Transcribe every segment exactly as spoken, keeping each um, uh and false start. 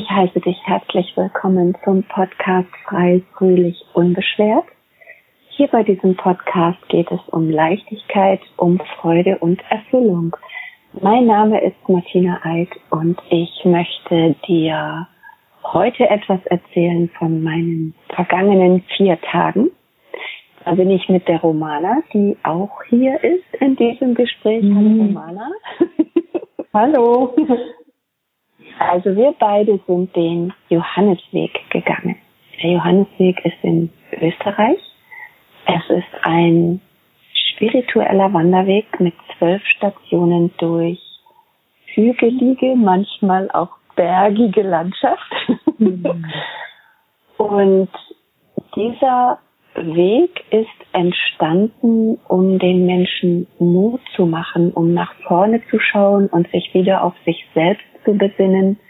heiße dich herzlich willkommen zum Podcast Frei, Fröhlich, Unbeschwert. Hier bei diesem Podcast geht es um Leichtigkeit, um Freude und Erfüllung. Mein Name ist Martina Eid und ich möchte dir heute etwas erzählen von meinen vergangenen vier Tagen. Da bin ich mit der Romana, die auch hier ist in diesem Gespräch. Mhm. Hallo Romana. Hallo. Also wir beide sind den Johannesweg gegangen. Der Johannesweg ist in Österreich. Es ist ein spiritueller Wanderweg mit zwölf Stationen durch hügelige, manchmal auch bergige Landschaft. Mhm. Und dieser Weg ist entstanden, um den Menschen Mut zu machen, um nach vorne zu schauen und sich wieder auf sich selbst zu besinnen,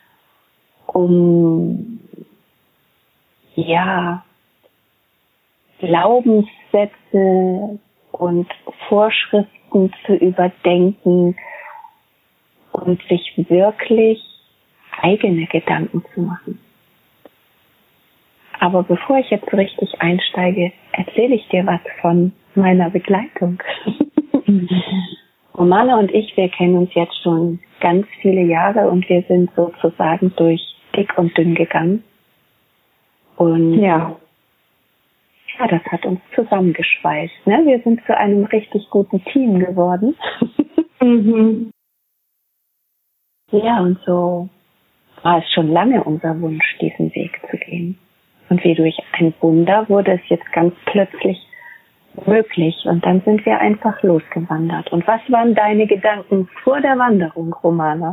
um ja Glaubenssätze und Vorschriften zu überdenken und sich wirklich eigene Gedanken zu machen. Aber bevor ich jetzt so richtig einsteige, erzähle ich dir was von meiner Begleitung. Romana und ich, wir kennen uns jetzt schon ganz viele Jahre und wir sind sozusagen durch dick und dünn gegangen. Und ja, ja, das hat uns zusammengeschweißt. Ne? Wir sind zu einem richtig guten Team geworden. mhm. Ja, und so war es schon lange unser Wunsch, diesen Weg zu gehen. Und wie durch ein Wunder wurde es jetzt ganz plötzlich möglich. Und dann sind wir einfach losgewandert. Und was waren deine Gedanken vor der Wanderung, Romana?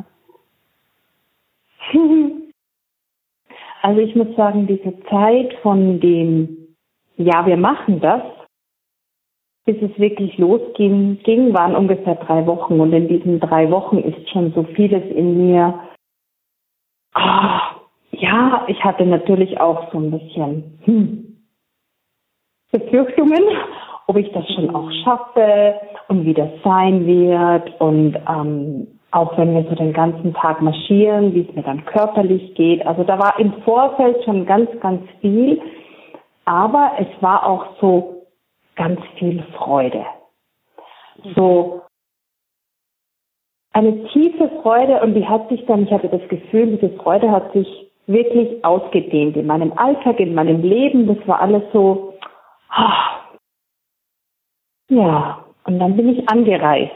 Also ich muss sagen, diese Zeit von dem, ja, wir machen das, bis es wirklich losging, ging, waren ungefähr drei Wochen. Und in diesen drei Wochen ist schon so vieles in mir. Ah, ja, ich hatte natürlich auch so ein bisschen hm, Befürchtungen, ob ich das schon auch schaffe und wie das sein wird. Und ähm, auch wenn wir so den ganzen Tag marschieren, wie es mir dann körperlich geht. Also da war im Vorfeld schon ganz, ganz viel. Aber es war auch so ganz viel Freude. So eine tiefe Freude, und die hat sich dann, ich hatte das Gefühl, diese Freude hat sich wirklich ausgedehnt in meinem Alltag, in meinem Leben. Das war alles so, ah, ja, und dann bin ich angereist.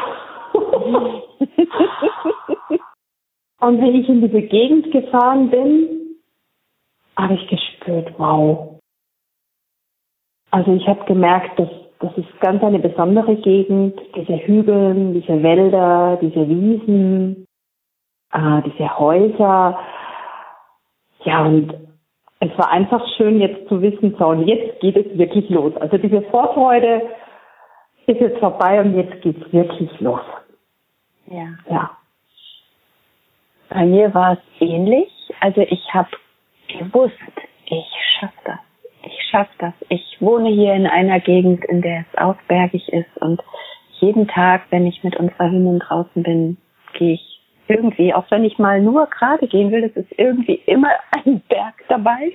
Und wenn ich in diese Gegend gefahren bin, habe ich gespürt, wow. Also ich habe gemerkt, dass das ist ganz eine besondere Gegend, diese Hügel, diese Wälder, diese Wiesen, äh, diese Häuser. Ja, und es war einfach schön jetzt zu wissen, so, und jetzt geht es wirklich los. Also diese Vorfreude ist jetzt vorbei und jetzt geht's wirklich los. Ja. Ja. Bei mir war es ähnlich. Also ich habe gewusst, ich schaffe das. Ich schaffe das. Ich wohne hier in einer Gegend, in der es auch bergig ist, und jeden Tag, wenn ich mit unserer Hündin draußen bin, gehe ich irgendwie, auch wenn ich mal nur gerade gehen will, es ist irgendwie immer ein Berg dabei.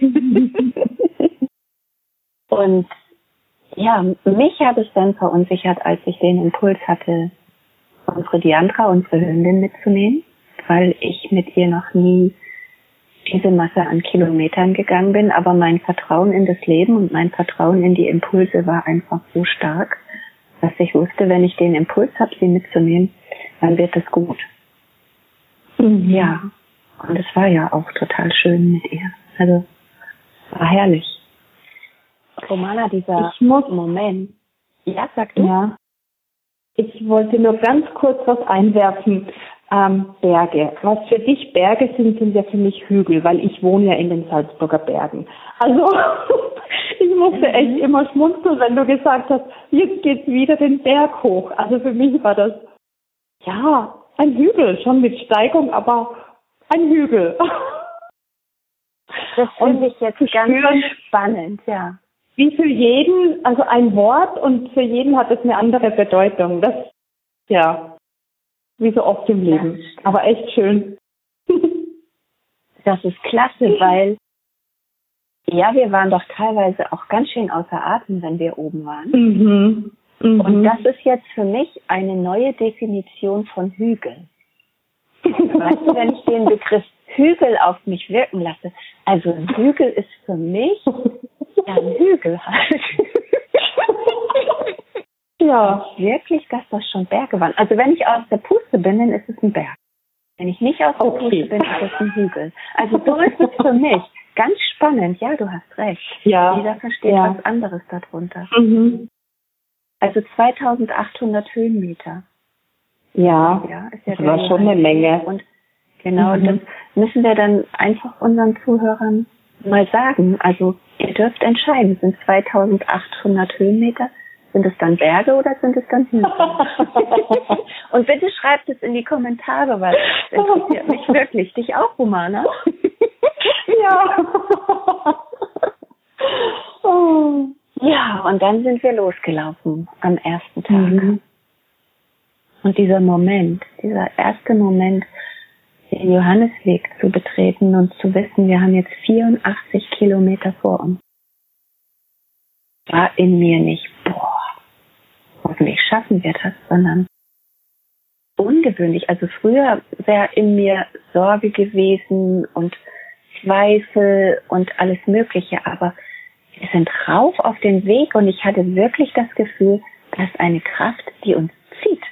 Und ja, mich hat es dann verunsichert, als ich den Impuls hatte, unsere Diandra, unsere Hündin, mitzunehmen, weil ich mit ihr noch nie diese Masse an Kilometern gegangen bin, aber mein Vertrauen in das Leben und mein Vertrauen in die Impulse war einfach so stark, dass ich wusste, wenn ich den Impuls habe, sie mitzunehmen, dann wird es gut. Mhm. Ja, und es war ja auch total schön mit ihr. Also, war herrlich. Romana, dieser ich muss, Moment. Ja, sag du? Ja. Ich wollte nur ganz kurz was einwerfen. Ähm, Berge. Was für dich Berge sind, sind ja für mich Hügel, weil ich wohne ja in den Salzburger Bergen. Also ich musste echt immer schmunzeln, wenn du gesagt hast, jetzt geht's wieder den Berg hoch. Also für mich war das, ja, ein Hügel, schon mit Steigung, aber ein Hügel. Das finde ich jetzt ganz spüren, spannend, ja. Wie für jeden, also ein Wort, und für jeden hat es eine andere Bedeutung. Das, ja, wie so oft im Leben. Aber echt schön. Das ist klasse, weil, ja, wir waren doch teilweise auch ganz schön außer Atem, wenn wir oben waren. Mhm. Mhm. Und das ist jetzt für mich eine neue Definition von Hügel. Weißt du, wenn ich den Begriff Hügel auf mich wirken lasse, also ein Hügel ist für mich ja ein Hügel halt. Ja. Wirklich, dass das schon Berge waren. Also wenn ich aus der Puste bin, dann ist es ein Berg. Wenn ich nicht aus der Okay. Puste bin, ist es ein Hügel. Also so ist es für mich. Ganz spannend, ja, du hast recht. Ja. Jeder versteht Ja. was anderes darunter. Mhm. Also zweitausendachthundert Höhenmeter. Ja, Ja, ist ja das war schon eine Menge. Und genau, Mhm. das müssen wir dann einfach unseren Zuhörern mal sagen. Also ihr dürft entscheiden, sind zweitausendachthundert Höhenmeter, sind es dann Berge oder sind es dann Hügel? Und bitte schreibt es in die Kommentare, weil das interessiert mich wirklich. Dich auch, Romana? Ja. Oh. Ja, und dann sind wir losgelaufen am ersten Tag. Mhm. Und dieser Moment, dieser erste Moment, den Johannesweg zu betreten und zu wissen, wir haben jetzt vierundachtzig Kilometer vor uns, war in mir nicht, boah, hoffentlich schaffen wir das, sondern ungewöhnlich. Also früher wäre in mir Sorge gewesen und Zweifel und alles Mögliche, aber wir sind rauf auf den Weg und ich hatte wirklich das Gefühl, da ist eine Kraft, die uns zieht.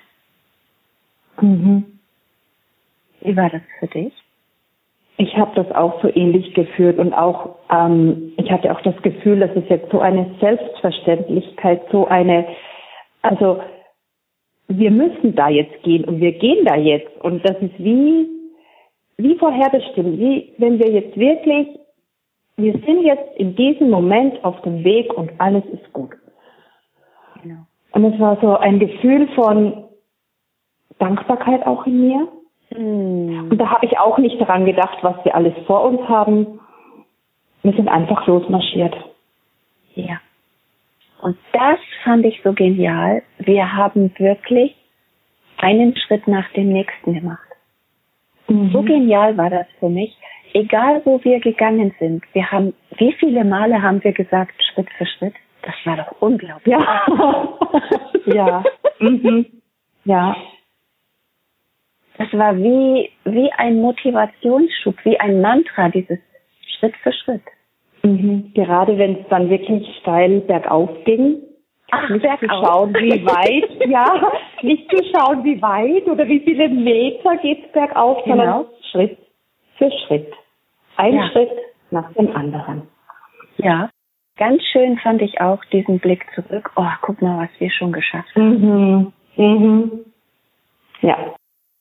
Mhm. Wie war das für dich? Ich habe das auch so ähnlich gefühlt und auch, ähm, ich hatte auch das Gefühl, dass es jetzt so eine Selbstverständlichkeit, so eine, also wir müssen da jetzt gehen und wir gehen da jetzt und das ist wie, wie vorherbestimmt, wie wenn wir jetzt wirklich, wir sind jetzt in diesem Moment auf dem Weg und alles ist gut. Genau. Und es war so ein Gefühl von Dankbarkeit auch in mir. Mm. Und da habe ich auch nicht daran gedacht, was wir alles vor uns haben. Wir sind einfach losmarschiert. Ja. Und das fand ich so genial. Wir haben wirklich einen Schritt nach dem nächsten gemacht. Mhm. So genial war das für mich. Egal, wo wir gegangen sind. Wir haben, wie viele Male haben wir gesagt, Schritt für Schritt? Das war doch unglaublich. Ja. Ja. Mhm. Ja. Das war wie, wie ein Motivationsschub, wie ein Mantra, dieses Schritt für Schritt. Mhm. Gerade wenn es dann wirklich steil bergauf ging. Ach, nicht bergauf. zu schauen, wie weit, ja, nicht zu schauen, wie weit oder wie viele Meter geht's bergauf, Genau. sondern Schritt für Schritt. Ein Ja. Schritt nach dem anderen. Ja, ganz schön fand ich auch diesen Blick zurück. Oh, guck mal, was wir schon geschafft haben. Mhm. Mhm. Ja.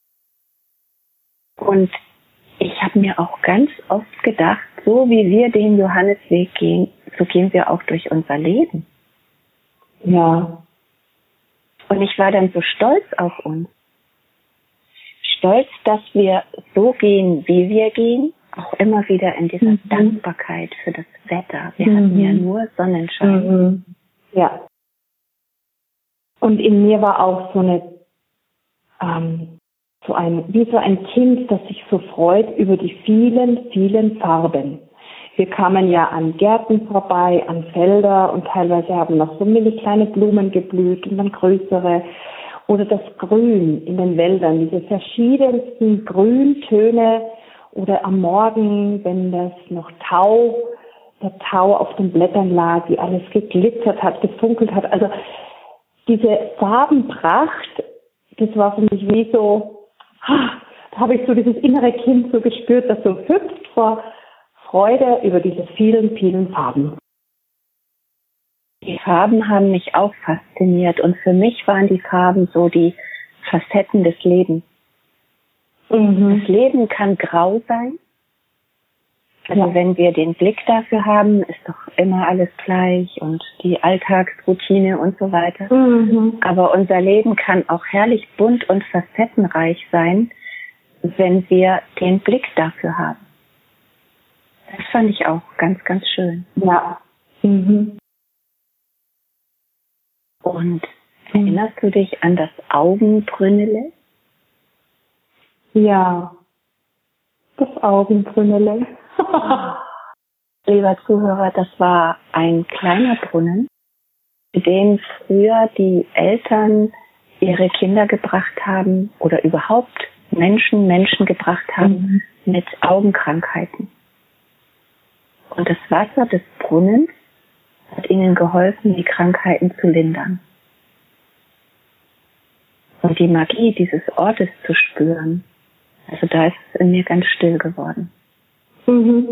Und ich habe mir auch ganz oft gedacht, so wie wir den Johannesweg gehen, so gehen wir auch durch unser Leben. Ja. Und ich war dann so stolz auf uns. Stolz, dass wir so gehen, wie wir gehen, auch immer wieder in dieser Mhm. Dankbarkeit für das Wetter. Wir Mhm. hatten ja nur Sonnenschein. Mhm. Ja. Und in mir war auch so eine, ähm, so ein, wie so ein Kind, das sich so freut über die vielen, vielen Farben. Wir kamen ja an Gärten vorbei, an Felder und teilweise haben noch so mini kleine Blumen geblüht und dann größere. Oder das Grün in den Wäldern, diese verschiedensten Grüntöne. Oder am Morgen, wenn das noch Tau, der Tau auf den Blättern lag, wie alles geglitzert hat, gefunkelt hat. Also diese Farbenpracht, das war für mich wie so, da habe ich so dieses innere Kind so gespürt, das so hüpft vor Freude über diese vielen, vielen Farben. Die Farben haben mich auch fasziniert und für mich waren die Farben so die Facetten des Lebens. Mhm. Das Leben kann grau sein. Also Ja. wenn wir den Blick dafür haben, ist doch immer alles gleich und die Alltagsroutine und so weiter. Mhm. Aber unser Leben kann auch herrlich bunt und facettenreich sein, wenn wir den Blick dafür haben. Das fand ich auch ganz, ganz schön. Ja. Mhm. Und erinnerst du dich an das Augenbrünnele? Ja. Das Augenbrünnele. Lieber Zuhörer, das war ein kleiner Brunnen, in den früher die Eltern ihre Kinder gebracht haben oder überhaupt Menschen Menschen gebracht haben mhm. mit Augenkrankheiten. Und das Wasser des Brunnens hat ihnen geholfen, die Krankheiten zu lindern. Und die Magie dieses Ortes zu spüren, also da ist es in mir ganz still geworden. Mhm.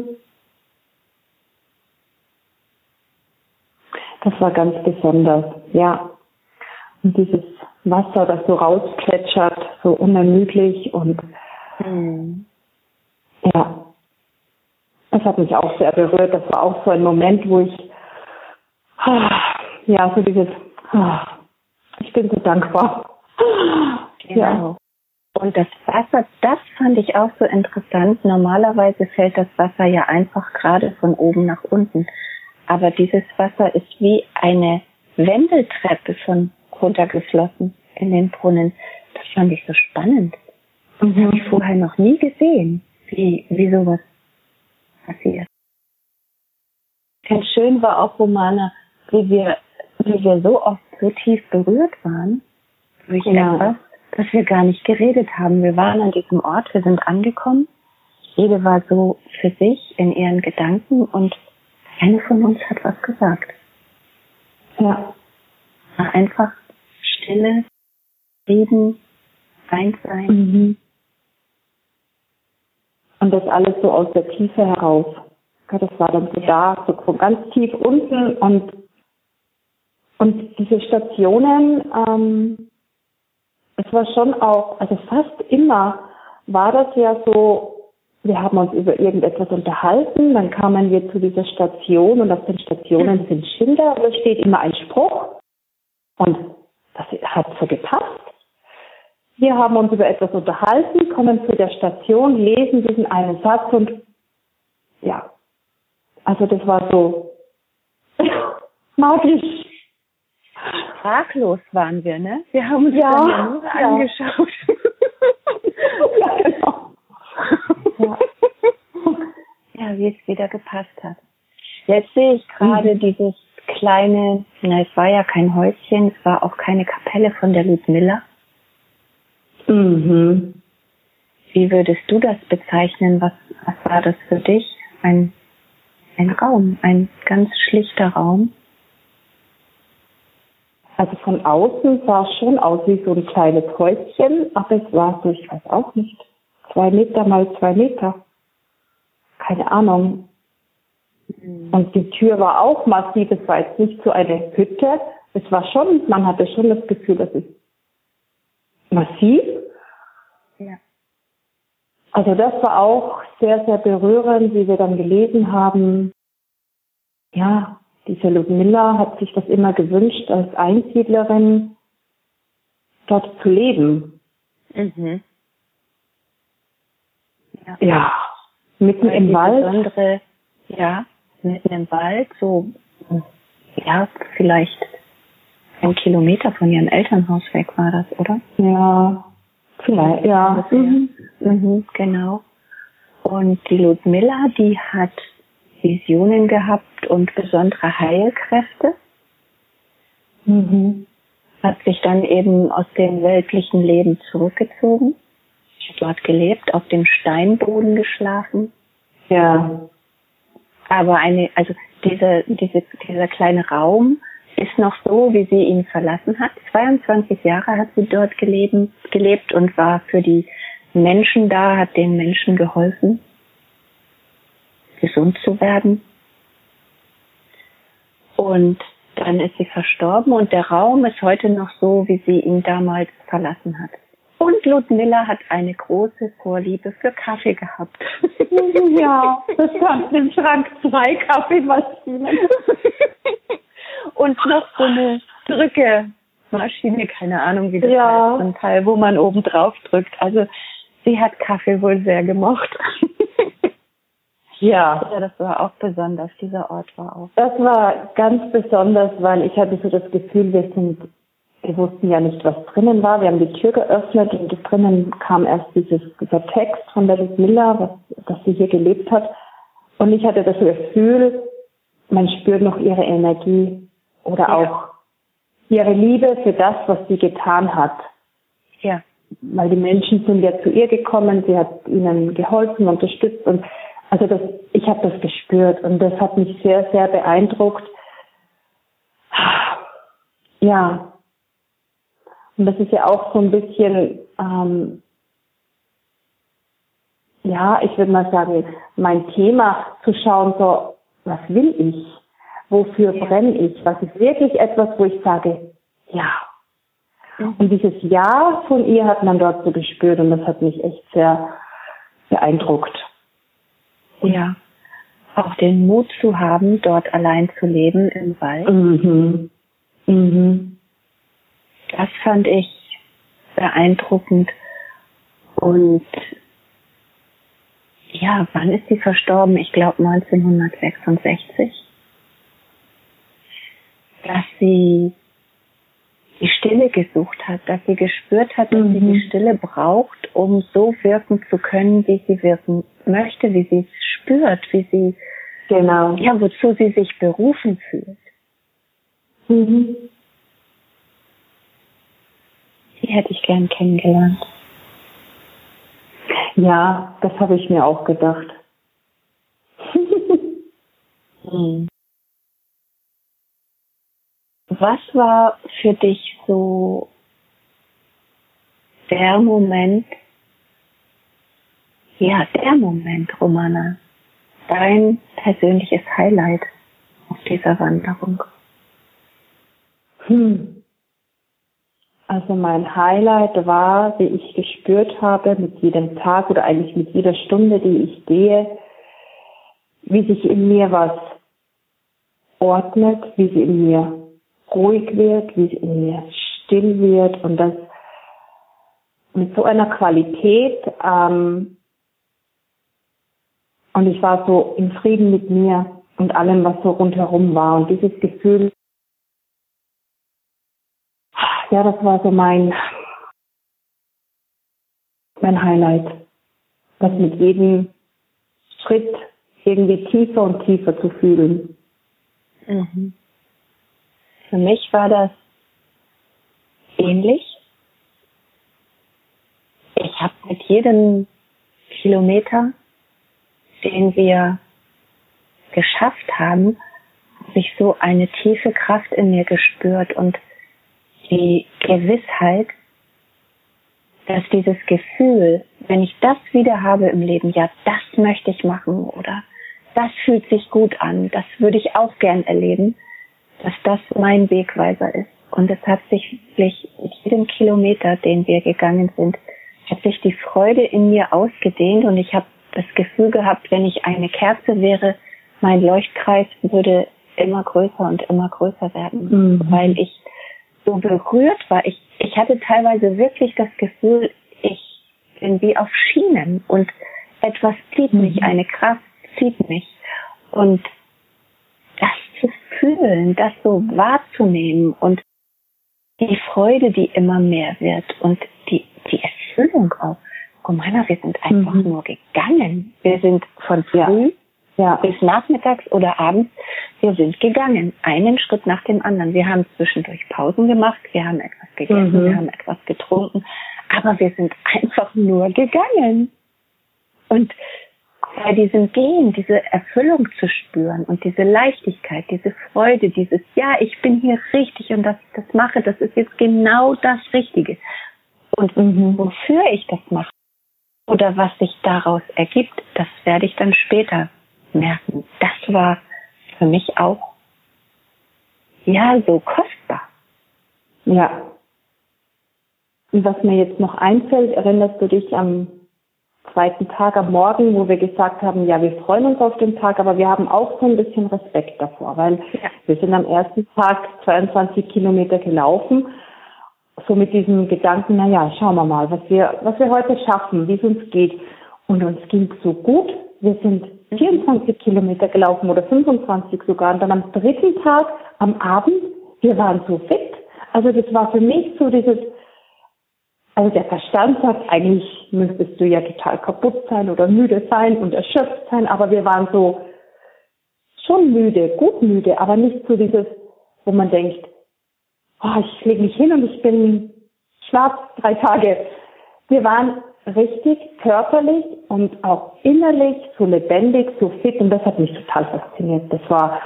Das war ganz besonders, ja. Und dieses Wasser, das so rausplätschert, so unermüdlich und mhm. ja, das hat mich auch sehr berührt. Das war auch so ein Moment, wo ich ja, so dieses ich bin so dankbar. Genau. Ja. Und das Wasser, das fand ich auch so interessant. Normalerweise fällt das Wasser ja einfach gerade von oben nach unten. Aber dieses Wasser ist wie eine Wendeltreppe von runtergeflossen in den Brunnen. Das fand ich so spannend. Das mhm. habe ich vorher noch nie gesehen, wie, wie sowas passiert. Ganz schön war auch, Romana, wie wir, wie wir so oft so tief berührt waren durch ja. etwas, dass wir gar nicht geredet haben. Wir waren an diesem Ort, wir sind angekommen. Jede war so für sich in ihren Gedanken und keine von uns hat was gesagt. Ja. War einfach Stille, Frieden, Einssein. Mhm. Und das alles so aus der Tiefe heraus. Das war dann so da, so ganz tief unten und und diese Stationen, ähm, es war schon auch, also fast immer war das ja so, wir haben uns über irgendetwas unterhalten, dann kamen wir zu dieser Station und auf den Stationen sind Schilder, da steht immer ein Spruch und das hat so gepasst. Wir haben uns über etwas unterhalten, kommen zu der Station, lesen diesen einen Satz und ja, also das war so magisch. Sprachlos waren wir, ne? Wir haben uns ja, dann ja nur ja. angeschaut. Ja, genau. Ja. Ja, wie es wieder gepasst hat. Jetzt sehe ich gerade mhm. dieses kleine, na, es war ja kein Häuschen, es war auch keine Kapelle von der Ludmilla. Mhm. Wie würdest du das bezeichnen? Was, was war das für dich? Ein, ein Raum, ein ganz schlichter Raum. Also von außen sah es schon aus wie so ein kleines Häuschen, aber es war so, ich weiß auch nicht, zwei Meter mal zwei Meter. Keine Ahnung. Mhm. Und die Tür war auch massiv, es war jetzt nicht so eine Hütte. Es war schon, man hatte schon das Gefühl, das ist massiv. Ja. Also das war auch sehr, sehr berührend, wie wir dann gelesen haben. Ja, diese Ludmilla hat sich das immer gewünscht, als Einsiedlerin dort zu leben. Mhm. Ja, ja mitten im Wald. Besondere, ja, mitten im Wald, so, ja, vielleicht ein Kilometer von ihrem Elternhaus weg war das, oder? Ja, vielleicht, ja. Mhm. Mhm, genau. Und die Ludmilla, die hat Visionen gehabt und besondere Heilkräfte. Mhm. Hat sich dann eben aus dem weltlichen Leben zurückgezogen. Hat dort gelebt, auf dem Steinboden geschlafen. Ja. Aber eine, also diese, diese, dieser kleine Raum ist noch so, wie sie ihn verlassen hat. zweiundzwanzig Jahre hat sie dort gelebt, gelebt und war für die Menschen da, hat den Menschen geholfen, gesund zu werden. Und dann ist sie verstorben und der Raum ist heute noch so, wie sie ihn damals verlassen hat. Und Ludmilla hat eine große Vorliebe für Kaffee gehabt. Ja, das standen im Schrank zwei Kaffeemaschinen. Und noch so eine Drückemaschine, keine Ahnung, wie das ja. heißt, so ein Teil, wo man oben drauf drückt. Also sie hat Kaffee wohl sehr gemocht. Ja. Ja, das war auch besonders, dieser Ort war auch. Das war ganz besonders, weil ich hatte so das Gefühl, wir sind wir wussten ja nicht, was drinnen war. Wir haben die Tür geöffnet und drinnen kam erst dieses, dieser Text von der Ludmilla, was, dass sie hier gelebt hat. Und ich hatte das Gefühl, man spürt noch ihre Energie oder ja. auch ihre Liebe für das, was sie getan hat. Ja. Weil die Menschen sind ja zu ihr gekommen, sie hat ihnen geholfen, unterstützt und also das, ich habe das gespürt und das hat mich sehr, sehr beeindruckt. Ja. Und das ist ja auch so ein bisschen, ähm, ja, ich würde mal sagen, mein Thema zu schauen, so, was will ich? Wofür ja. brenne ich? Was ist wirklich etwas, wo ich sage, ja. Mhm. Und dieses Ja von ihr hat man dort so gespürt und das hat mich echt sehr beeindruckt. Ja, auch den Mut zu haben, dort allein zu leben im Wald. Mhm. Mhm. Das fand ich beeindruckend. Und ja, wann ist sie verstorben? Ich glaube neunzehnhundertsechsundsechzig. Dass sie die Stille gesucht hat, dass sie gespürt hat, dass mhm. sie die Stille braucht, um so wirken zu können, wie sie wirken möchte, wie sie es spürt, wie sie, genau, ja, wozu sie sich berufen fühlt. Mhm. Die hätte ich gern kennengelernt. Ja, das habe ich mir auch gedacht. hm. Was war für dich so der Moment, ja, der Moment, Romana, dein persönliches Highlight auf dieser Wanderung? Hm. Also mein Highlight war, wie ich gespürt habe, mit jedem Tag oder eigentlich mit jeder Stunde, die ich gehe, wie sich in mir was ordnet, wie sie in mir ruhig wird, wie sie in mir still wird und das mit so einer Qualität ähm, und ich war so in Frieden mit mir und allem, was so rundherum war und dieses Gefühl, ja, das war so mein mein Highlight, das mit jedem Schritt irgendwie tiefer und tiefer zu fühlen. Mhm. Für mich war das ähnlich. Ich habe mit jedem Kilometer, den wir geschafft haben, habe ich so eine tiefe Kraft in mir gespürt und die Gewissheit, dass dieses Gefühl, wenn ich das wieder habe im Leben, ja, das möchte ich machen oder das fühlt sich gut an, das würde ich auch gern erleben, dass das mein Wegweiser ist. Und es hat sich wirklich mit jedem Kilometer, den wir gegangen sind, hat sich die Freude in mir ausgedehnt und ich habe das Gefühl gehabt, wenn ich eine Kerze wäre, mein Leuchtkreis würde immer größer und immer größer werden, mhm. weil ich so berührt war. Ich, ich hatte teilweise wirklich das Gefühl, ich bin wie auf Schienen und etwas zieht mhm. mich, eine Kraft zieht mich. Und das zu fühlen, das so wahrzunehmen und die Freude, die immer mehr wird und die, die Erfüllung auch. Romana, wir sind einfach mhm. nur gegangen. Wir sind von früh ja. Ja. bis nachmittags oder abends, wir sind gegangen. Einen Schritt nach dem anderen. Wir haben zwischendurch Pausen gemacht, wir haben etwas gegessen, mhm. wir haben etwas getrunken, aber wir sind einfach nur gegangen. Und bei diesem Gehen, diese Erfüllung zu spüren und diese Leichtigkeit, diese Freude, dieses, ja, ich bin hier richtig und dass ich das mache, das ist jetzt genau das Richtige. Und mhm. wofür ich das mache oder was sich daraus ergibt, das werde ich dann später merken. Das war für mich auch, ja, so kostbar. Ja. Und was mir jetzt noch einfällt, erinnerst du dich am zweiten Tag am Morgen, wo wir gesagt haben, ja, wir freuen uns auf den Tag, aber wir haben auch so ein bisschen Respekt davor, weil ja. wir sind am ersten Tag zweiundzwanzig Kilometer gelaufen, so mit diesem Gedanken, na ja, schauen wir mal, was wir, was wir heute schaffen, wie es uns geht. Und uns ging so gut. Wir sind vierundzwanzig Kilometer gelaufen oder fünfundzwanzig sogar. Und dann am dritten Tag, am Abend, wir waren so fit. Also das war für mich so dieses, also der Verstand sagt, eigentlich müsstest du ja total kaputt sein oder müde sein und erschöpft sein, aber wir waren so schon müde, gut müde, aber nicht so dieses, wo man denkt, oh, ich lege mich hin und ich bin schlaf drei Tage. Wir waren richtig körperlich und auch innerlich so lebendig, so fit und das hat mich total fasziniert. Das war,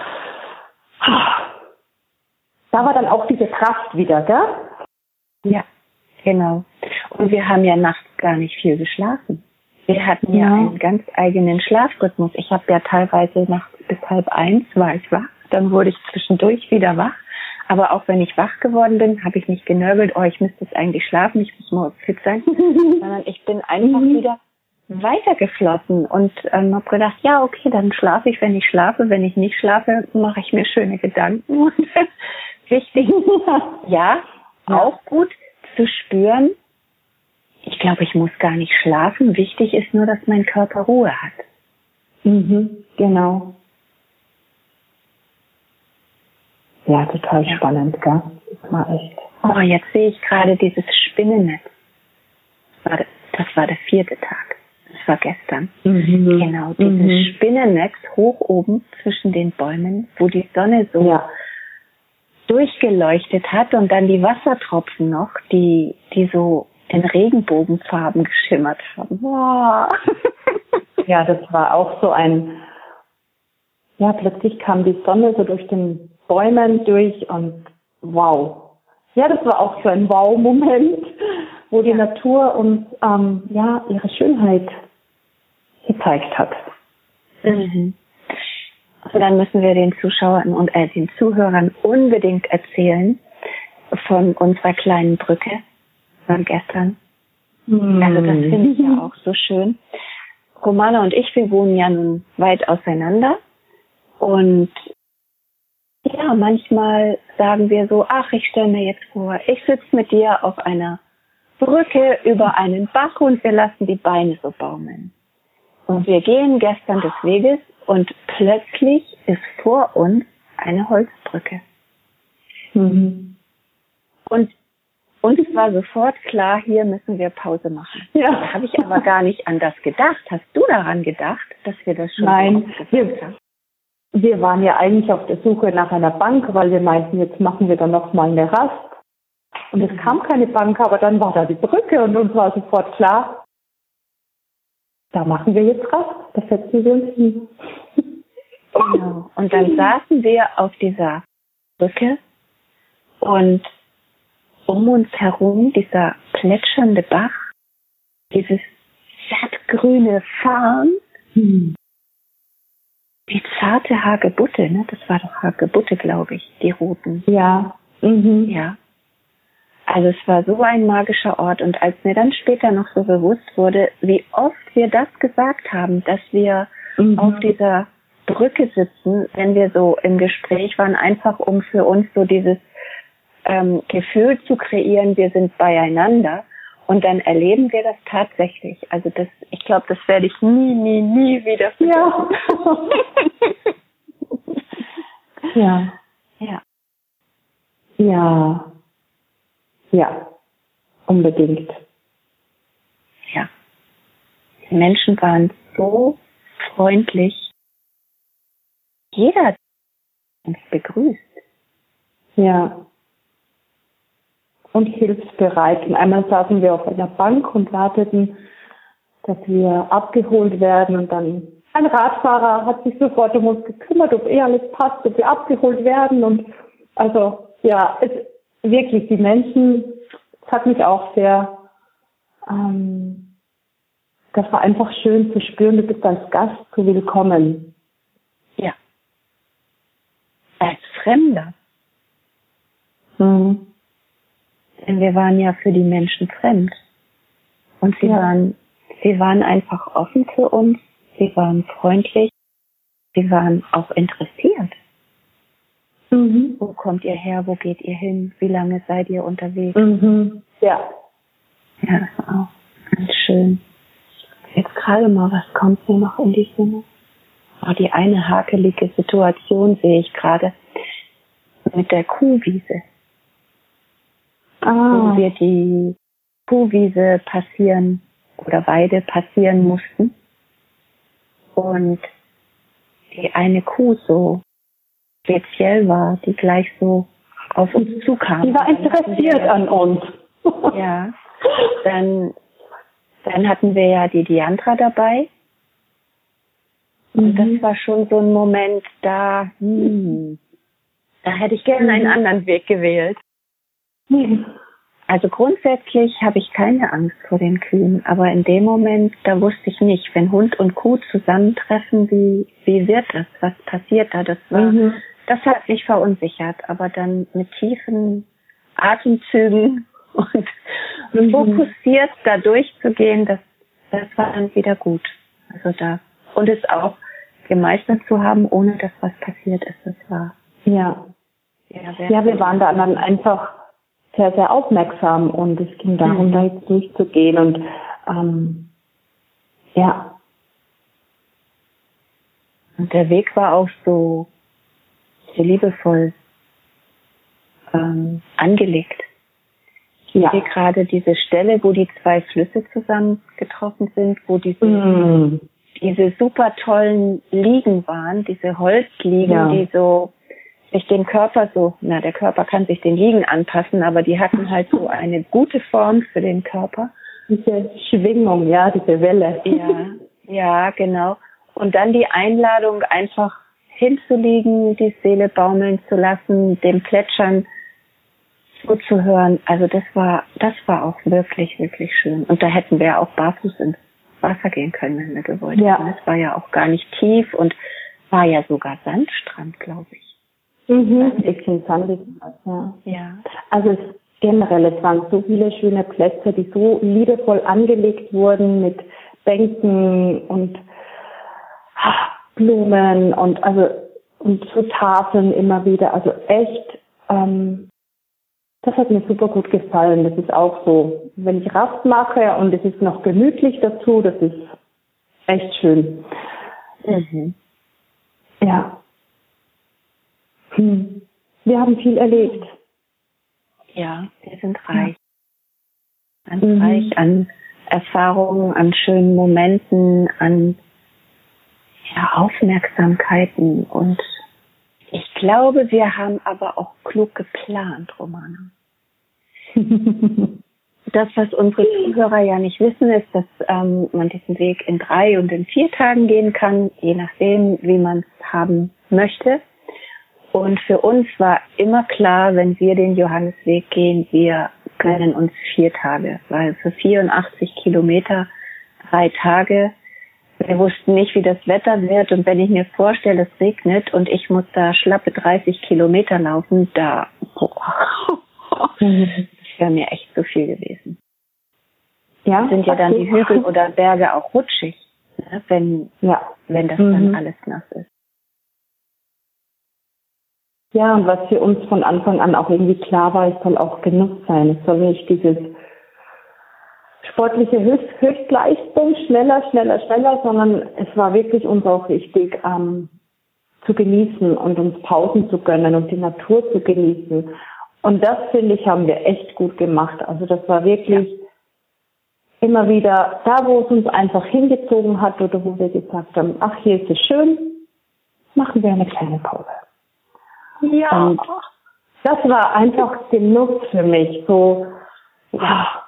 da war dann auch diese Kraft wieder, gell? Ja, genau. Und wir haben ja nachts gar nicht viel geschlafen. Wir hatten ja, ja einen ganz eigenen Schlafrhythmus. Ich habe ja teilweise nachts bis halb eins war ich wach, dann wurde ich zwischendurch wieder wach. Aber auch wenn ich wach geworden bin, habe ich nicht genörgelt, oh, ich müsste jetzt eigentlich schlafen, ich muss morgen fit sein, sondern ich bin einfach wieder weitergeflossen und ähm, habe gedacht, ja, okay, dann schlafe ich, wenn ich schlafe. Wenn ich nicht schlafe, mache ich mir schöne Gedanken. Und wichtig, ja, auch gut zu spüren, ich glaube, ich muss gar nicht schlafen. Wichtig ist nur, dass mein Körper Ruhe hat. Mhm, genau. Ja, total ja. spannend, gell? Das war echt. Oh, jetzt sehe ich gerade dieses Spinnennetz. Das war, das war der vierte Tag. Das war gestern. Mhm. Genau, dieses mhm. Spinnennetz hoch oben zwischen den Bäumen, wo die Sonne so ja. durchgeleuchtet hat und dann die Wassertropfen noch, die, die so in Regenbogenfarben geschimmert haben. Wow. Ja, das war auch so ein, ja, plötzlich kam die Sonne so durch den Bäumen durch und wow. Ja, das war auch so ein Wow-Moment, wo die Natur uns ähm, ja ihre Schönheit gezeigt hat. Mhm. Also dann müssen wir den Zuschauern und äh, den Zuhörern unbedingt erzählen von unserer kleinen Brücke von gestern. Mhm. Also das finde ich ja auch so schön. Romana und ich, wir wohnen ja nun weit auseinander und ja, manchmal sagen wir so, ach, ich stelle mir jetzt vor, ich sitze mit dir auf einer Brücke über einen Bach und wir lassen die Beine so baumeln. Und wir gehen gestern des Weges und plötzlich ist vor uns eine Holzbrücke. Mhm. Und uns war sofort klar, hier müssen wir Pause machen. Ja. Da habe ich aber gar nicht an das gedacht. Hast du daran gedacht, dass wir das schon Nein, so wir, haben? Wir waren ja eigentlich auf der Suche nach einer Bank, weil wir meinten, jetzt machen wir dann noch mal eine Rast. Und es kam keine Bank, aber dann war da die Brücke und uns war sofort klar, da machen wir jetzt Rast, da setzen wir uns hin. Genau. Und dann saßen wir auf dieser Brücke und um uns herum dieser plätschernde Bach, dieses sattgrüne Farn, hm. die zarte Hagebutte, ne? Das war doch Hagebutte, glaube ich, die roten. Ja. Mhm. Ja. Also es war so ein magischer Ort und als mir dann später noch so bewusst wurde, wie oft wir das gesagt haben, dass wir mhm. auf dieser Brücke sitzen, wenn wir so im Gespräch waren, einfach um für uns so dieses ähm, Gefühl zu kreieren, wir sind beieinander und dann erleben wir das tatsächlich. Also das, ich glaube, das werde ich nie, nie, nie wieder vergessen. Ja. Ja. Ja. Ja, unbedingt. Ja. Die Menschen waren so freundlich. Jeder hat uns begrüßt. Ja. Und hilfsbereit. Und einmal saßen wir auf einer Bank und warteten, dass wir abgeholt werden. Und dann ein Radfahrer hat sich sofort um uns gekümmert, ob eh alles passt, ob wir abgeholt werden. Und also, ja, es wirklich, die Menschen, das hat mich auch sehr, ähm, das war einfach schön zu spüren, du bist als Gast so willkommen. Ja. Als Fremder. Mhm. Denn wir waren ja für die Menschen fremd. Und sie ja. waren, sie waren einfach offen für uns, sie waren freundlich, sie waren auch interessiert. Mhm. Wo kommt ihr her? Wo geht ihr hin? Wie lange seid ihr unterwegs? Mhm. Ja. Ja, das war auch ganz schön. Jetzt gerade mal, was kommt mir noch in die Sinne? Oh, die eine hakelige Situation sehe ich gerade mit der Kuhwiese. wo wir die Kuhwiese passieren oder Weide passieren mussten. Und die eine Kuh so speziell war, die gleich so auf uns zukam. Die war interessiert wir, an uns. Ja, dann, dann hatten wir ja die Diandra dabei. Und mhm. das war schon so ein Moment, da, hm, da hätte ich gerne einen anderen Weg gewählt. Mhm. Also grundsätzlich habe ich keine Angst vor den Kühen, aber in dem Moment, da wusste ich nicht, wenn Hund und Kuh zusammentreffen, wie, wie wird das, was passiert da, das war, mhm. das hat mich verunsichert, aber dann mit tiefen Atemzügen und mhm. fokussiert da durchzugehen, das, das war dann wieder gut. Also da, und es auch gemeistert zu haben, ohne dass was passiert ist, das war. Ja, ja, ja wir waren da dann einfach sehr, sehr aufmerksam und es ging darum, mhm. da jetzt durchzugehen und ähm, ja. Und der Weg war auch so, so liebevoll ähm, angelegt. Ich ja. sehe gerade diese Stelle, wo die zwei Flüsse zusammengetroffen sind, wo diese, mhm. diese super tollen Liegen waren, diese Holzliegen, ja. die so sich den Körper so, na, der Körper kann sich den Liegen anpassen, aber die hatten halt so eine gute Form für den Körper. Diese Schwingung, ja, diese Welle. Ja, ja, genau. Und dann die Einladung, einfach hinzulegen, die Seele baumeln zu lassen, dem Plätschern zuzuhören. Also das war, das war auch wirklich, wirklich schön. Und da hätten wir auch barfuß ins Wasser gehen können, wenn wir gewollt hätten. Ja. Das war ja auch gar nicht tief und war ja sogar Sandstrand, glaube ich. Mhm, ich finde sandig. Ja. ja. Also es, generell, es waren so viele schöne Plätze, die so liebevoll angelegt wurden mit Bänken und Blumen und also und so Tafeln immer wieder. Also echt, ähm, das hat mir super gut gefallen. Das ist auch so, wenn ich Rast mache und es ist noch gemütlich dazu, das ist echt schön. Mhm. Ja. Hm. Wir haben viel erlebt. Ja, wir sind reich. Ganz mhm. reich an Erfahrungen, an schönen Momenten, an ja, Aufmerksamkeiten. Und ich glaube, wir haben aber auch klug geplant, Romana. Das, was unsere Zuhörer ja nicht wissen, ist, dass ähm, man diesen Weg in drei und in vier Tagen gehen kann, je nachdem, wie man es haben möchte. Und für uns war immer klar, wenn wir den Johannesweg gehen, wir können uns vier Tage, weil für vierundachtzig Kilometer drei Tage, wir wussten nicht, wie das Wetter wird. Und wenn ich mir vorstelle, es regnet und ich muss da schlappe dreißig Kilometer laufen, da, boah, das wäre mir echt zu viel gewesen. Ja, sind ja dann die Hügel oder Berge auch rutschig, ne, wenn, ja, wenn das mhm. dann alles nass ist. Ja, und was für uns von Anfang an auch irgendwie klar war, es soll auch Genuss sein. Es soll nicht dieses sportliche Höchst Höchstleistung, schneller, schneller, schneller, sondern es war wirklich uns auch wichtig, ähm, zu genießen und uns Pausen zu gönnen und die Natur zu genießen. Und das, finde ich, haben wir echt gut gemacht. Also das war wirklich ja. immer wieder da, wo es uns einfach hingezogen hat oder wo wir gesagt haben, ach, hier ist es schön, machen wir eine kleine Pause. Ja. Und das war einfach Genuss für mich, so, ja,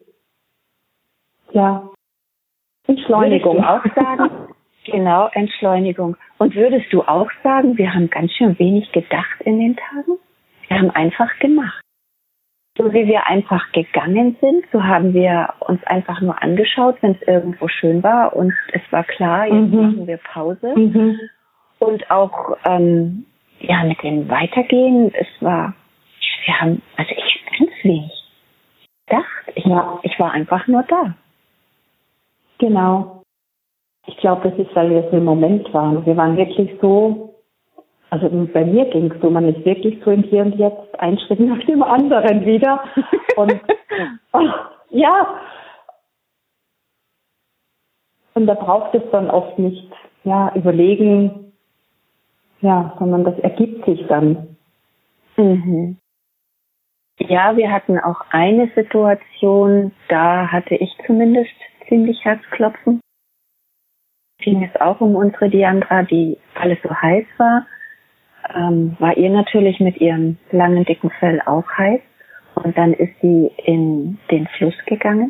ja, Entschleunigung. Würdest du auch sagen? Genau, Entschleunigung. Und würdest du auch sagen, wir haben ganz schön wenig gedacht in den Tagen? Wir haben einfach gemacht. So wie wir einfach gegangen sind, so haben wir uns einfach nur angeschaut, wenn es irgendwo schön war und es war klar, jetzt mhm. machen wir Pause. Mhm. Und auch, ähm, ja, mit dem Weitergehen, es war, wir haben, also ich ganz wenig gedacht. Ich, ja. ich war einfach nur da. Genau. Ich glaube, das ist, weil wir so im Moment waren. Wir waren wirklich so, also bei mir ging es so, man ist wirklich so im Hier und Jetzt, ein Schritt nach dem anderen wieder. Und ja. Und da braucht es dann oft nicht, ja, überlegen, ja, sondern das ergibt sich dann. Mhm. Ja, wir hatten auch eine Situation, da hatte ich zumindest ziemlich Herzklopfen. Ging es auch um unsere Diandra, die alles so heiß war. Ähm, war ihr natürlich mit ihrem langen, dicken Fell auch heiß. Und dann ist sie in den Fluss gegangen.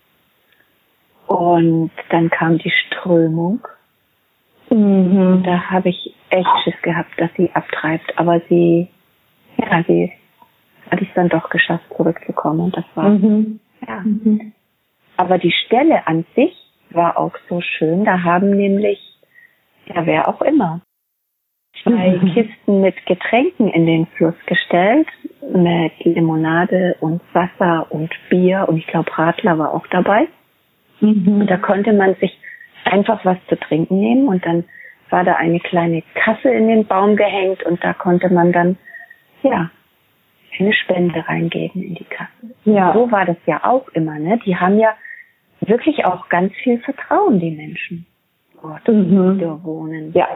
Und dann kam die Strömung. Mhm. Da habe ich echt Schiss gehabt, dass sie abtreibt. Aber sie, ja, sie hat es dann doch geschafft, zurückzukommen. Und das war, mhm. ja. Mhm. Aber die Stelle an sich war auch so schön. Da haben nämlich, ja, wer auch immer, zwei mhm. Kisten mit Getränken in den Fluss gestellt, mit Limonade und Wasser und Bier und ich glaube Radler war auch dabei. Mhm. Und da konnte man sich einfach was zu trinken nehmen und dann war da eine kleine Kasse in den Baum gehängt und da konnte man dann, ja, eine Spende reingeben in die Kasse. Ja. So war das ja auch immer, ne? Die haben ja wirklich auch ganz viel Vertrauen, die Menschen, dort mhm. da wohnen. Ja.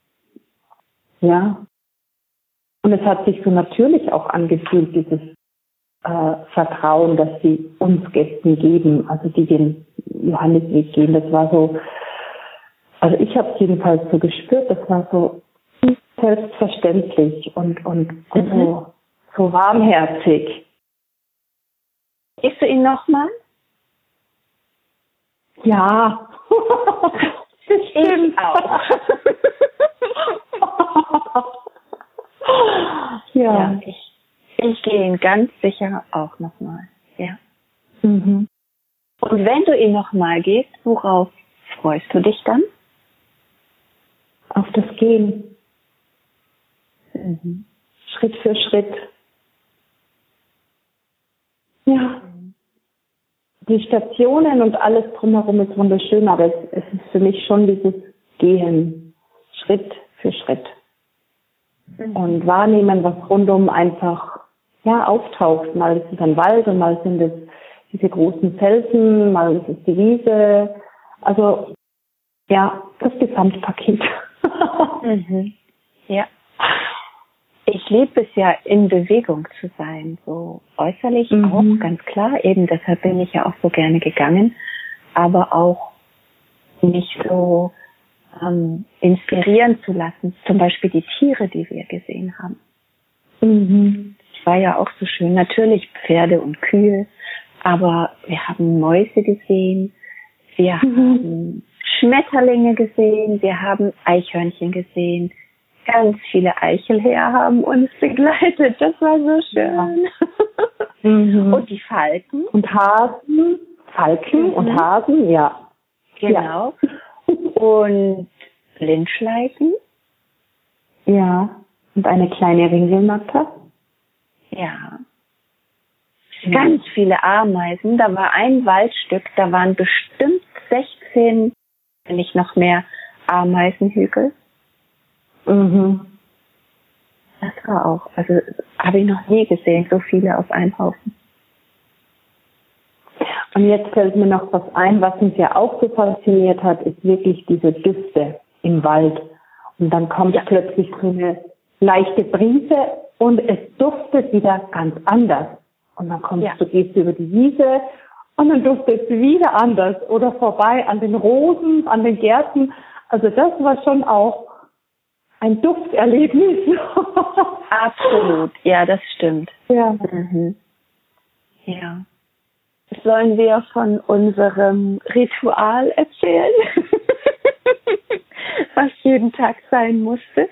Ja. Und es hat sich so natürlich auch angefühlt, dieses äh, Vertrauen, das sie uns Gästen geben, also die den Johannesweg gehen. Das war so, also ich habe es jedenfalls so gespürt, das war so selbstverständlich und, und, und mhm. so, so warmherzig. Gehst du ihn nochmal? Ja. Das stimmt ich auch. ja. ja, ich, ich gehe ihn ganz sicher auch nochmal. Ja. Mhm. Und wenn du ihn nochmal gehst, worauf freust du dich dann? Auf das Gehen. Mhm. Schritt für Schritt. Ja. Die Stationen und alles drumherum ist wunderschön, aber es, es ist für mich schon dieses Gehen. Schritt für Schritt. Mhm. Und wahrnehmen, was rundum einfach ja, auftaucht. Mal ist es ein Wald und mal sind es diese großen Felsen, mal ist es die Wiese. Also, ja, das Gesamtpaket. mhm. Ja. Ich liebe es ja, in Bewegung zu sein, so äußerlich mhm. auch, ganz klar. Eben deshalb bin ich ja auch so gerne gegangen, aber auch mich so ähm, inspirieren zu lassen. Zum Beispiel die Tiere, die wir gesehen haben. Mhm. Das war ja auch so schön. Natürlich Pferde und Kühe, aber wir haben Mäuse gesehen, wir mhm. haben Schmetterlinge gesehen, wir haben Eichhörnchen gesehen. Ganz viele Eichelhäher haben uns begleitet. Das war so schön. Ja. mhm. Und die Falken. Und Hasen. Falken mhm. und Hasen, ja. Genau. Ja. Und Blindschleichen. Ja. Und eine kleine Ringelnatter. Ja. Ganz viele Ameisen. Da war ein Waldstück, da waren bestimmt sechzehn, wenn nicht noch mehr, Ameisenhügel. Mhm. Das war auch, also habe ich noch nie gesehen, so viele auf einem Haufen. Und jetzt fällt mir noch was ein, was uns ja auch so fasziniert hat, ist wirklich diese Düfte im Wald. Und dann kommt ja. plötzlich so eine leichte Brise und es duftet wieder ganz anders. Und dann kommst ja. du, gehst du über die Wiese und dann duftet es wieder anders oder vorbei an den Rosen, an den Gärten. Also das war schon auch ein Dufterlebnis. Absolut, ja, das stimmt. Ja. Mhm. Ja. Sollen wir von unserem Ritual erzählen? Was jeden Tag sein musste?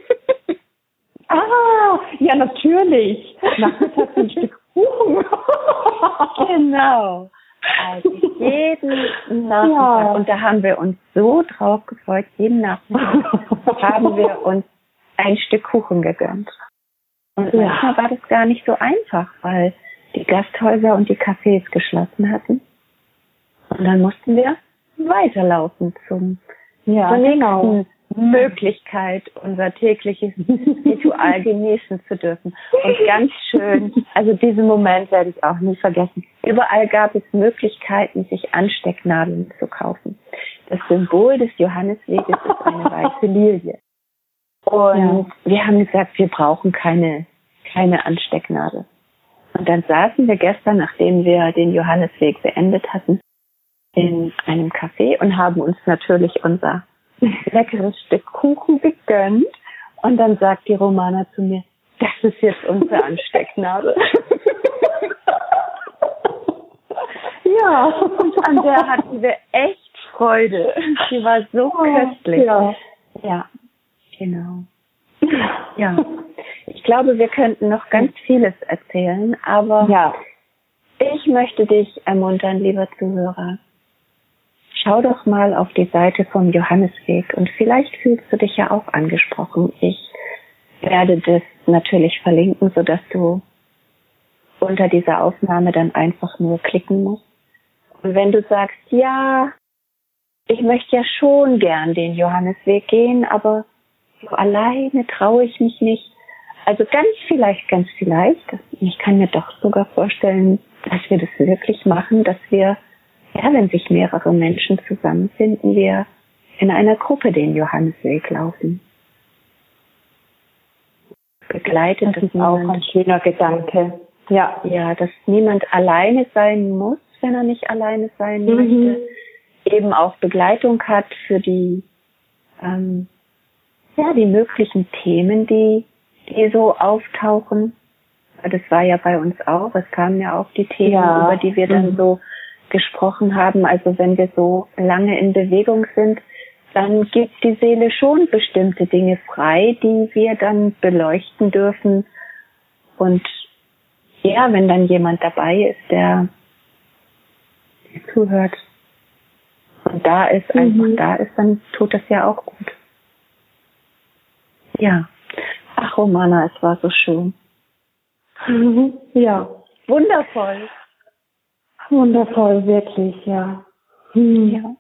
Ah, ja, natürlich. Nachmittags ein Stück Kuchen. Genau. Also jeden Nachmittag. Ja. Und da haben wir uns so drauf gefreut. Jeden Nachmittag haben wir uns ein Stück Kuchen gegönnt. Und ja. manchmal war das gar nicht so einfach, weil die Gasthäuser und die Cafés geschlossen hatten. Und dann mussten wir weiterlaufen zum ja, zur nächsten genau. Möglichkeit, unser tägliches Ritual genießen zu dürfen. Und ganz schön, also diesen Moment werde ich auch nie vergessen. Überall gab es Möglichkeiten, sich Anstecknadeln zu kaufen. Das Symbol des Johannesweges ist eine weiße Lilie. Und ja. wir haben gesagt, wir brauchen keine, keine Anstecknadel. Und dann saßen wir gestern, nachdem wir den Johannesweg beendet hatten, in einem Café und haben uns natürlich unser leckeres Stück Kuchen gegönnt. Und dann sagt die Romana zu mir, das ist jetzt unsere Anstecknadel. Ja, und an der hatten wir echt Freude. Die war so köstlich. Ja, ja, genau. Ja, ich glaube, wir könnten noch ganz vieles erzählen, aber ja. Ich möchte dich ermuntern, lieber Zuhörer. Schau doch mal auf die Seite vom Johannesweg und vielleicht fühlst du dich ja auch angesprochen. Ich werde das natürlich verlinken, sodass du unter dieser Aufnahme dann einfach nur klicken musst. Und wenn du sagst, ja, ich möchte ja schon gern den Johannesweg gehen, aber so alleine traue ich mich nicht. Also ganz vielleicht, ganz vielleicht, ich kann mir doch sogar vorstellen, dass wir das wirklich machen, dass wir, ja, wenn sich mehrere Menschen zusammenfinden, wir in einer Gruppe den Johannesweg laufen. Begleitet das ist auch ein schöner Gedanke. Ja, ja, dass niemand alleine sein muss, wenn er nicht alleine sein mhm. möchte, eben auch Begleitung hat für die, ähm, ja, die möglichen Themen, die, die so auftauchen. Das war ja bei uns auch. Es kamen ja auch die Themen, ja. über die wir dann mhm. so gesprochen haben. Also wenn wir so lange in Bewegung sind, dann gibt die Seele schon bestimmte Dinge frei, die wir dann beleuchten dürfen. Und ja, wenn dann jemand dabei ist, der, der zuhört und da ist, mhm. einfach da ist, dann tut das ja auch gut. Ja. Ach, Romana, es war so schön. Mhm. Ja. Wundervoll. Wundervoll, wirklich, ja. Mhm. Ja.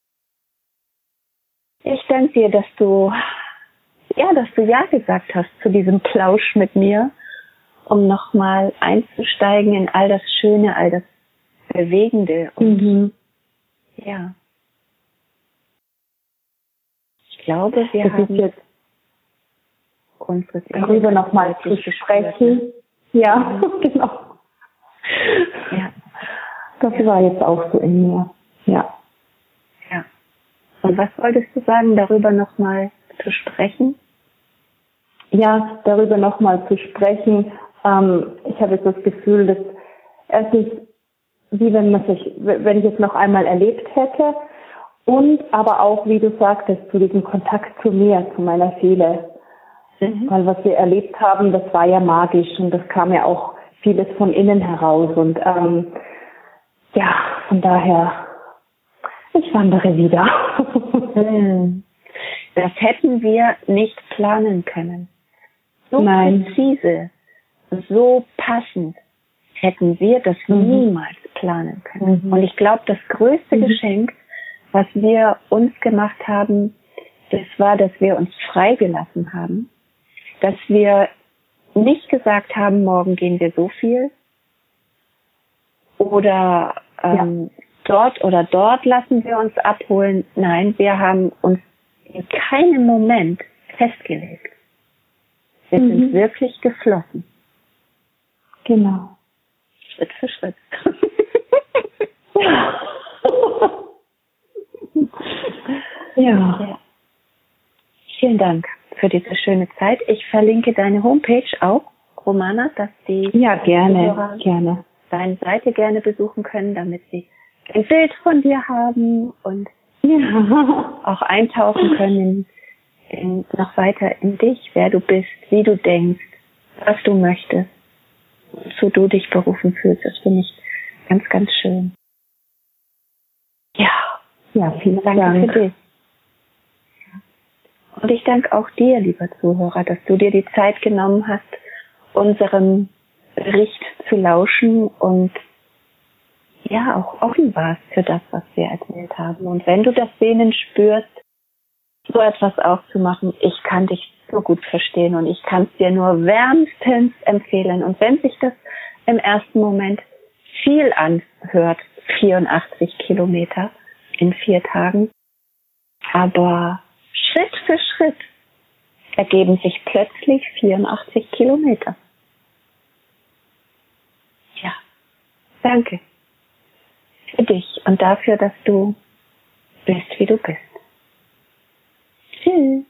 Ich danke dir, dass du, ja, dass du Ja gesagt hast zu diesem Plausch mit mir, um nochmal einzusteigen in all das Schöne, all das Bewegende und, mhm. ja. Ich glaube, wir das haben ist jetzt unsere darüber nochmal zu sprechen. Ja, mhm. genau. Ja. Das ja. war jetzt auch so in mir. Ja. Ja. Und was wolltest du sagen, darüber nochmal zu sprechen? Ja, darüber nochmal zu sprechen. Ähm, ich habe jetzt das Gefühl, dass es ist, wie wenn man sich, wenn ich es noch einmal erlebt hätte und aber auch, wie du sagtest, zu diesem Kontakt zu mir, zu meiner Seele. Mhm. Weil was wir erlebt haben, das war ja magisch und das kam ja auch vieles von innen heraus und ähm, ja, von daher, ich wandere wieder. Das hätten wir nicht planen können. So Nein. präzise, so passend hätten wir das mhm. niemals planen können. Mhm. Und ich glaube, das größte mhm. Geschenk, was wir uns gemacht haben, das war, dass wir uns freigelassen haben, dass wir nicht gesagt haben, morgen gehen wir so viel oder ähm, ja. dort oder dort lassen wir uns abholen. Nein, wir haben uns in keinem Moment festgelegt. Wir mhm. sind wirklich geflossen. Genau. Schritt für Schritt. ja. ja. ja. Vielen Dank für diese schöne Zeit. Ich verlinke deine Homepage auch, Romana, dass die ja gerne, Zuhörer gerne deine Seite gerne besuchen können, damit sie ein Bild von dir haben und ja. auch eintauchen können in, in, noch weiter in dich, wer du bist, wie du denkst, was du möchtest, wozu du dich berufen fühlst. Das finde ich ganz, ganz schön. Ja, ja, vielen danke Dank für dich. Und ich danke auch dir, lieber Zuhörer, dass du dir die Zeit genommen hast, unserem Bericht zu lauschen und ja, auch offen warst für das, was wir erzählt haben. Und wenn du das Sehnen spürst, so etwas auch zu machen, ich kann dich so gut verstehen und ich kann es dir nur wärmstens empfehlen. Und wenn sich das im ersten Moment viel anhört, vierundachtzig Kilometer in vier Tagen, aber Schritt für Schritt ergeben sich plötzlich vierundachtzig Kilometer. Ja. Danke. Für dich und dafür, dass du bist, wie du bist. Tschüss.